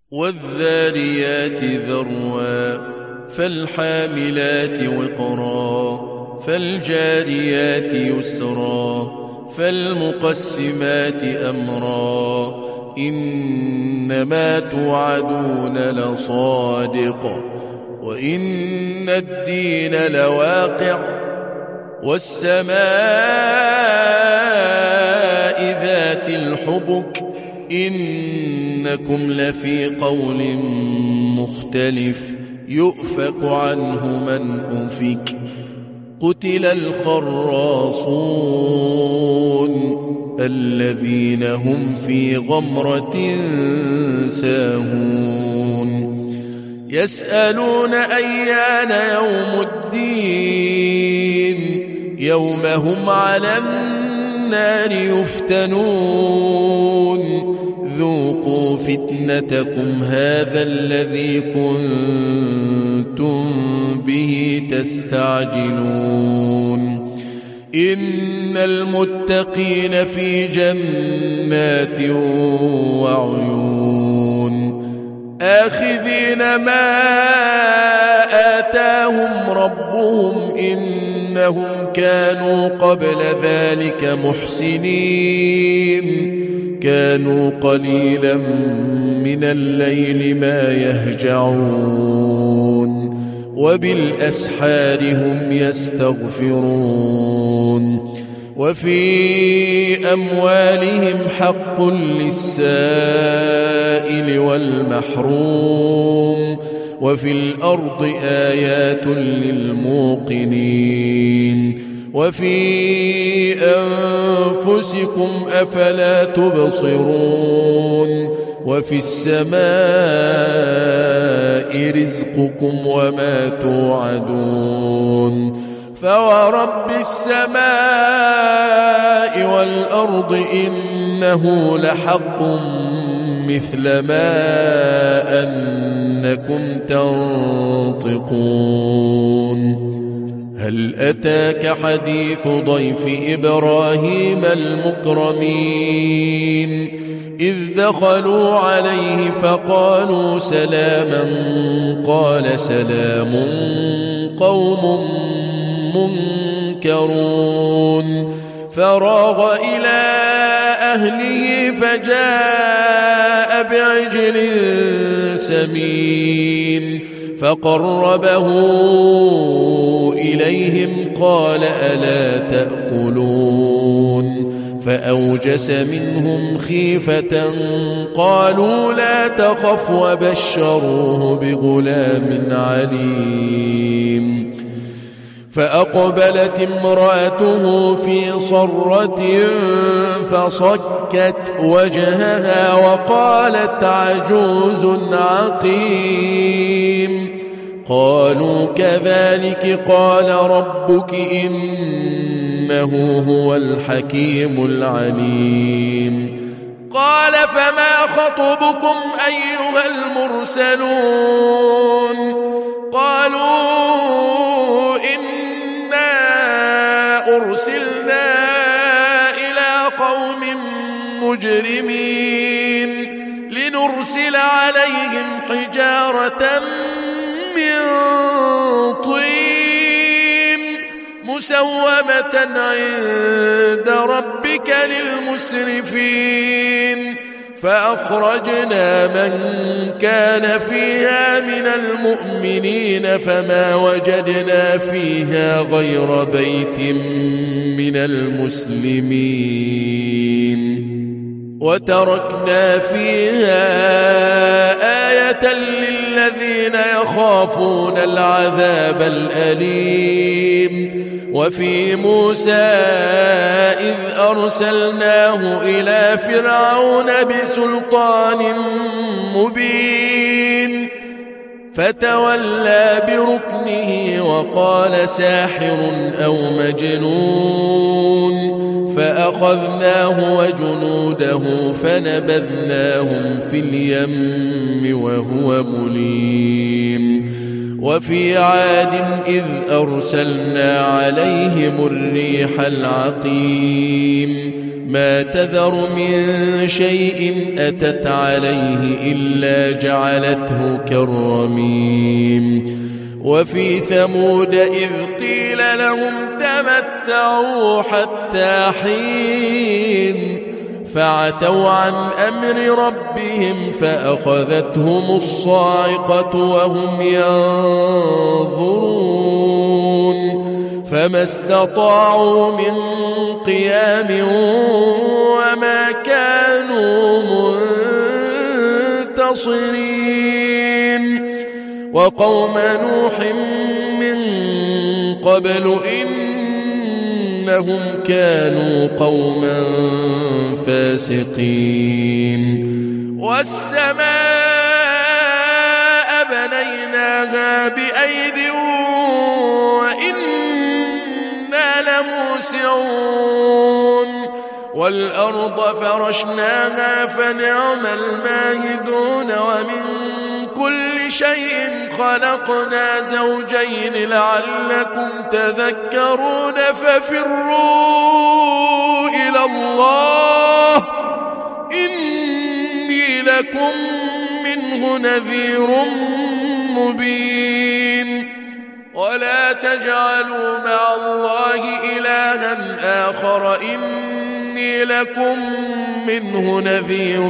والذاريات ذروا فالحاملات وقرا فالجاريات يسرا فالمقسمات أمرا إنما توعدون لصادق وإن الدين لواقع والسماء ذات الحبك إنكم لفي قول مختلف يؤفك عنه من أفك قتل الخراصون الذين هم في غمرة ساهون يسألون أيان يوم الدين يوم هم على النار يفتنون ذوقوا فتنتكم هذا الذي كنتم به تستعجلون إن المتقين في جنات وعيون آخذين ما آتاهم ربهم إنهم كانوا قبل ذلك محسنين كانوا قليلا من الليل ما يهجعون وبالأسحار هم يستغفرون وفي أموالهم حق للسائل والمحروم وفي الأرض آيات للموقنين وفي أنفسكم أفلا تبصرون وفي السماء رزقكم وما توعدون فورب السماء والأرض إنه لحق مثل ما أنكم تنطقون هل أتاك حديث ضيف إبراهيم المكرمين إذ دخلوا عليه فقالوا سلاما قال سلام قوم منكرون فراغ إلى أهله فجاء بعجل سمين فقربه إليهم قال ألا تأكلون فأوجس منهم خيفة قالوا لا تخف وبشروه بغلام عليم فأقبلت امرأته في صرة فصكت وجهها وقالت عجوز عقيم قالوا كذلك قال ربك إنه هو الحكيم العليم قال فما خطبكم أيها المرسلون قالوا إنا أرسلنا إلى قوم مجرمين لنرسل عليهم حجارة من طين مسومة عند ربك للمسرفين فأخرجنا من كان فيها من المؤمنين فما وجدنا فيها غير بيت من المسلمين وتركنا فيها آية للذين يخافون العذاب الأليم وفي موسى إذ أرسلناه إلى فرعون بسلطان مبين فتولى بركنه وقال ساحر أو مجنون فأخذناه وجنوده فنبذناهم في اليم وهو مليم وفي عاد إذ أرسلنا عليهم الريح العقيم ما تذر من شيء أتت عليه إلا جعلته كالرميم وفي ثمود إذ قيل لهم تمتعوا حتى حين فعتوا عن أمر ربهم فأخذتهم الصاعقة وهم ينظرون فما استطاعوا من قيام وما كانوا منتصرين وقوم نوح من قبل إنهم كانوا قوما فاسقين والسماء بنيناها بأيد وإنا لموسعون والأرض فرشناها فنعم الماهدون ومن كل شيء خلقنا زوجين لعلكم تذكرون ففروا إلى الله إني لكم منه نذير مبين ولا تجعلوا مع الله إلها آخر إني لكم منه نذير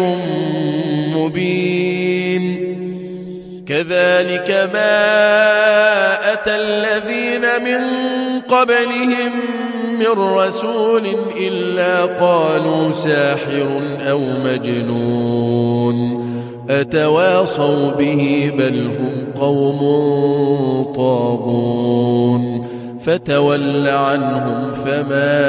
مبين كذلك ما أتى الذين من قبلهم من رسول إلا قالوا ساحر أو مجنون أتواصوا به بل هم قوم طاغون فتول عنهم فما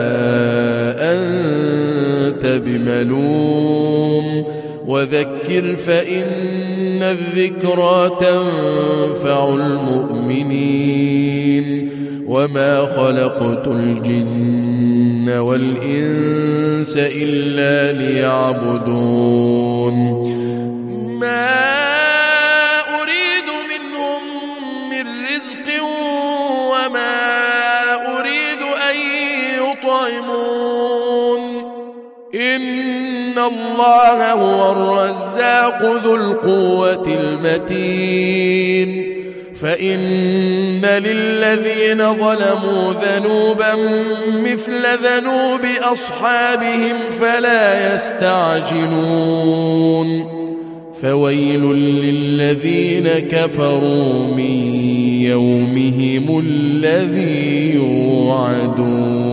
أنت بملوم وذكر فإن الذكرى تنفع المؤمنين وما خلقت الجن والإنس إلا ليعبدون ما أريد منهم من رزق وما أريد أن يطعمون إن الله هو الرزاق ذو القوة المتين فإن للذين ظلموا ذنوبا مثل ذنوب أصحابهم فلا يستعجلون فويل للذين كفروا من يومهم الذي يوعدون